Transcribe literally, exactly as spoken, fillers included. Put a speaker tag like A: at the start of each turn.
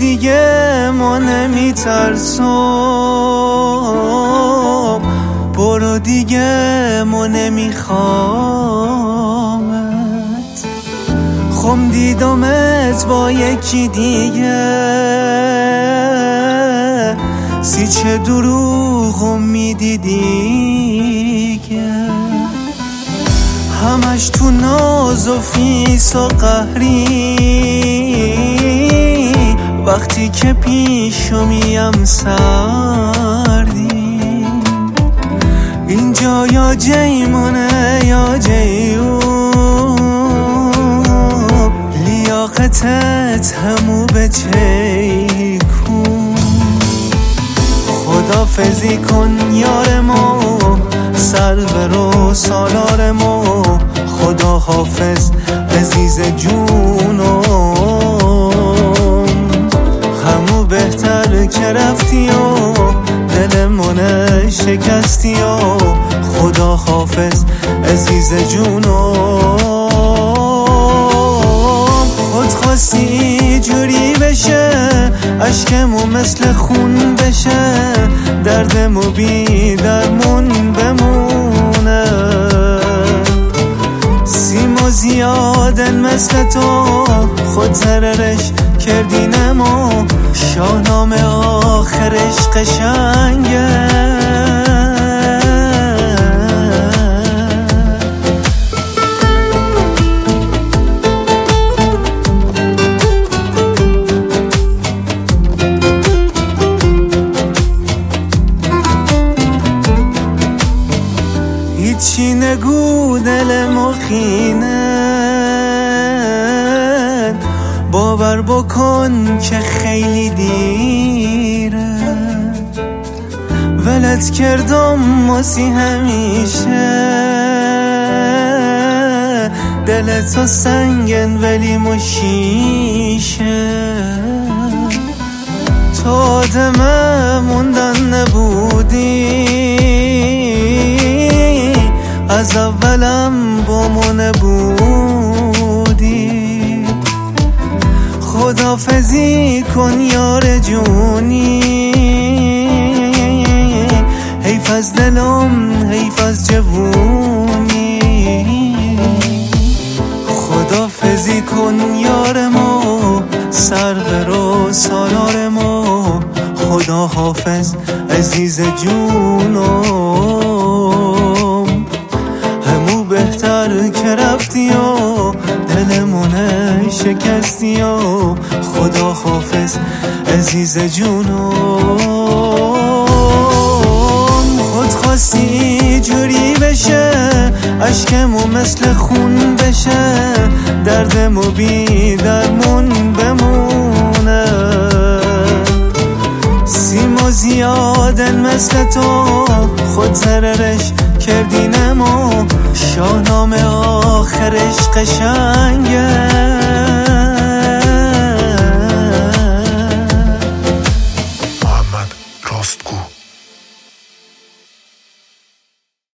A: دیگه ما نمیترسم، برو دیگه ما نمیخوامت. خم دیدمت با یکی دیگه، سی چه دروغم میدیدی که همش تو ناز و فیس و قهری، وقتی که پیشو میم سردی. اینجا یا جیمونه یا جیوب، لیاقتت همو به چیکون. خدافزی کن یار ما، سر برو سالار ما. خدا حافظ عزیز جونم، همو بهتر که رفتی و دلمونه شکستی و خدا حافظ عزیز جونم. خود خواستی جوری بشه، عشقمو مثل خون بشه، دردمو بی درمون بمونه. سیمو زیادن مثل تو، خود تررش کردی نمو. شاهنامه آخرش قشنگه. هیچی نگو دل مخینه، باور بکن که خیلی دیره. ولت کردم ماسی همیشه، دلتو سنگن ولی مشیشه. تو آدمه موندن نبودی، از اولم با ما نبودی. خدافزی کن یار جونی، حیف از دلم حیف از جوونی. خدافزی کن یار ما، سر برو سالار ما. خدا حافظ عزیز جونم، همو بهتر که رفتی و دلمونه شکستی و خدا حافظ عزیز جونم. خود خواستی جوری بشه، عشقمو مثل خون بشه، دردمو بی درمون بمونه. سیمو زیادن مثل تو، خود تررش کردی نمو. شاهنامه آخرش قشنگه.